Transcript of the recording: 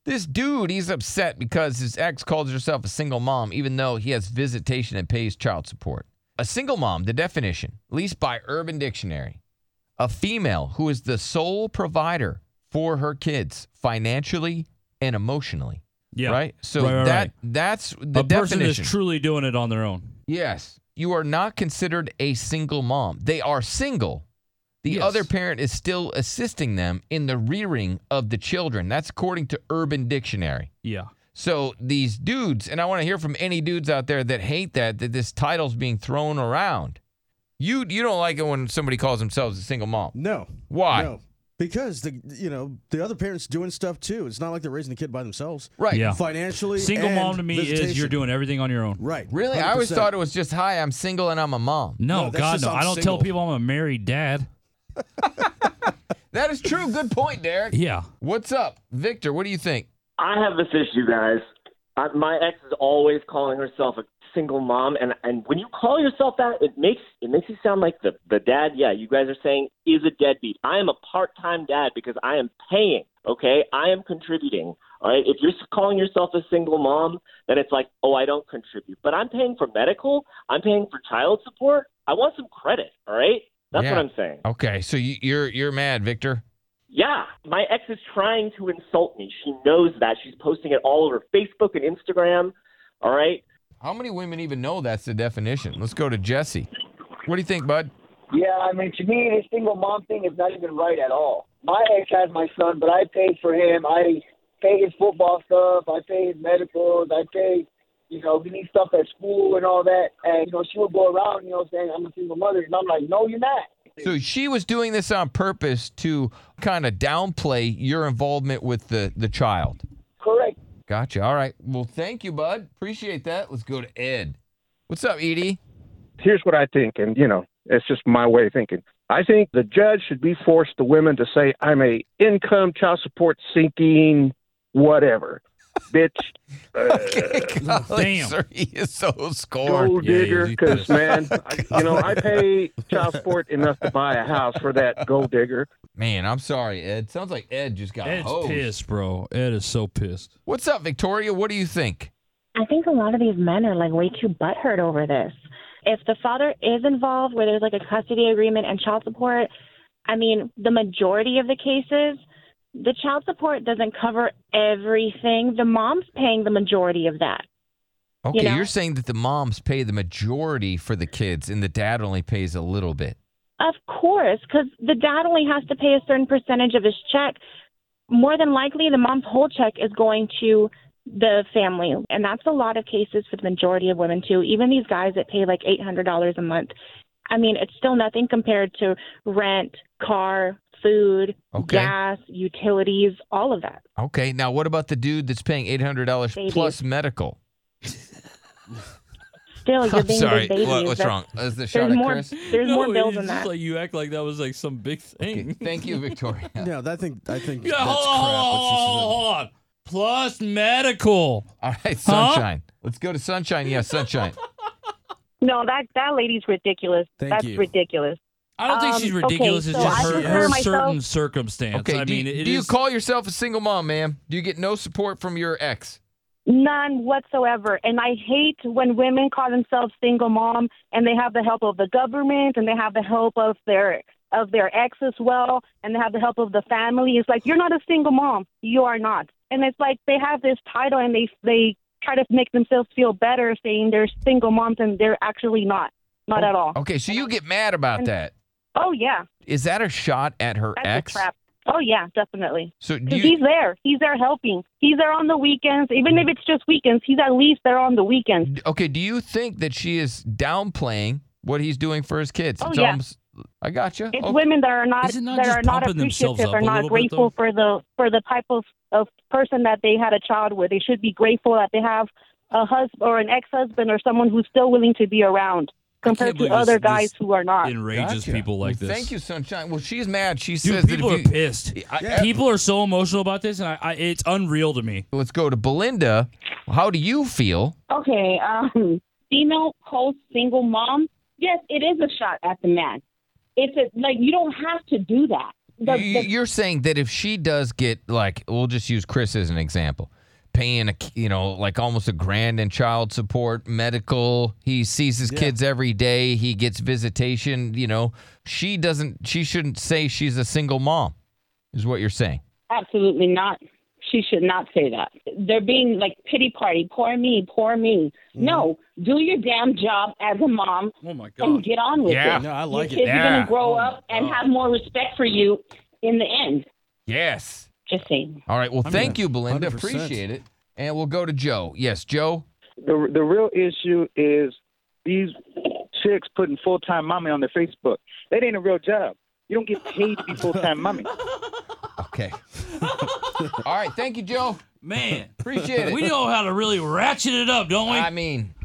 This dude, he's upset because his ex calls herself a single mom, even though he has visitation and pays child support. A single mom, the definition, at least by Urban Dictionary, a female who is the sole provider for her kids financially and emotionally. Yeah. Right? So that's the definition. A person is truly doing it on their own. Yes. You are not considered a single mom. They are single. The other parent is still assisting them in the rearing of the children. That's according to Urban Dictionary. Yeah. So these dudes, and I want to hear from any dudes out there that hate that this title's being thrown around. You don't like it when somebody calls themselves a single mom. No. Why? No. Because the other parents doing stuff too. It's not like they're raising the kid by themselves. Right. Yeah. Financially. Single and mom to me is you're doing everything on your own. Right. Really? 100%. I always thought it was just, hi, I'm single and I'm a mom. No, God, no. I don't tell people I'm a married dad. That is true. Good point, Derek. Yeah. What's up? Victor, what do you think? I have this issue, guys. My ex is always calling herself a single mom, and when you call yourself that, it makes you sound like the dad. Yeah, you guys are saying is a deadbeat. I am a part-time dad because I am paying. Okay, I am contributing. All right, if you're calling yourself a single mom, then it's like, oh, I don't contribute, but I'm paying for medical. I'm paying for child support. I want some credit. All right, that's what I'm saying. Okay, so you're mad, Victor. Yeah, my ex is trying to insult me. She knows that. She's posting it all over Facebook and Instagram. All right. How many women even know that's the definition? Let's go to Jesse. What do you think, bud? Yeah, I mean, to me, the single mom thing is not even right at all. My ex has my son, but I pay for him. I pay his football stuff. I pay his medicals. I pay, he needs stuff at school and all that. And, she would go around, saying, I'm a single mother. And I'm like, no, you're not. So she was doing this on purpose to kind of downplay your involvement with the child. Correct. Gotcha. All right. Well, thank you, bud. Appreciate that. Let's go to Ed. What's up, Edie? Here's what I think, and, it's just my way of thinking. I think the judge should be forced the women to say, I'm a income, child support seeking, whatever. Bitch. Damn. Sir, he is so scorned. Gold digger, because, man, I pay child support enough to buy a house for that gold digger. Man, I'm sorry, Ed. Sounds like Ed just got Ed's hosed. pissed, bro. Ed is so pissed. What's up, Victoria? What do you think? I think a lot of these men are way too butthurt over this. If the father is involved, where there's a custody agreement and child support, I mean, the majority of the cases, the child support doesn't cover everything. The mom's paying the majority of that. Okay, you're saying that the moms pay the majority for the kids and the dad only pays a little bit. Of course, because the dad only has to pay a certain percentage of his check. More than likely, the mom's whole check is going to the family. And that's a lot of cases for the majority of women, too. Even these guys that pay $800 a month. I mean, it's still nothing compared to rent, car, food, gas, utilities, all of that. Okay, now what about the dude that's paying $800 plus medical? Still, you're being sorry. big babies. What's wrong? Is the shot at Chris? There's more bills than that. You act like that was some big thing. Okay, thank you, Victoria. Yeah, I think that's crap. Hold on. Plus medical. All right, Sunshine. Let's go to Sunshine. Yes, Sunshine. No, that lady's ridiculous. That's ridiculous. I don't think she's ridiculous. It's just her certain circumstance. Okay, do you call yourself a single mom, ma'am? Do you get no support from your ex? None whatsoever. And I hate when women call themselves single mom and they have the help of the government and they have the help of their ex as well, and they have the help of the family. It's like, you're not a single mom. You are not. And it's like they have this title and they try to make themselves feel better saying they're single moms, and they're actually not. Not at all. Okay, so you get mad about that. Oh, yeah. Is that a shot at her ex? That's a trap. Oh, yeah, definitely. So he's there. He's there helping. He's there on the weekends. Even if it's just weekends, he's at least there on the weekends. Okay, do you think that she is downplaying what he's doing for his kids? Oh, yeah. I got you. It's women that are not appreciative or not grateful for the type of person that they had a child with. They should be grateful that they have a husband or an ex-husband or someone who's still willing to be around compared to other guys who are not. Enrages people like this. Thank you, Sunshine. Well, she's mad. She Dude, says people are pissed. People are so emotional about this, and it's unreal to me. Let's go to Belinda. How do you feel? Okay, female host, single mom. Yes, it is a shot at the man. You don't have to do that. You're saying that if she does get, like, we'll just use Chris as an example, paying like almost $1,000 in child support, medical. He sees his kids every day. He gets visitation. She shouldn't say she's a single mom, is what you're saying. Absolutely not. She should not say that. They're being like pity party. Poor me, poor me. No, do your damn job as a mom. Oh my God. And get on with it. No, I like Your kids are going to grow up and have more respect for you in the end. Yes. Just saying. All right. Well, thank you, Belinda. 100%. Appreciate it. And we'll go to Joe. Yes, Joe. The real issue is these chicks putting full-time mommy on their Facebook. That ain't a real job. You don't get paid to be full-time mommy. Okay. All right. Thank you, Joe. Man. Appreciate it. We know how to really ratchet it up, don't we? I mean,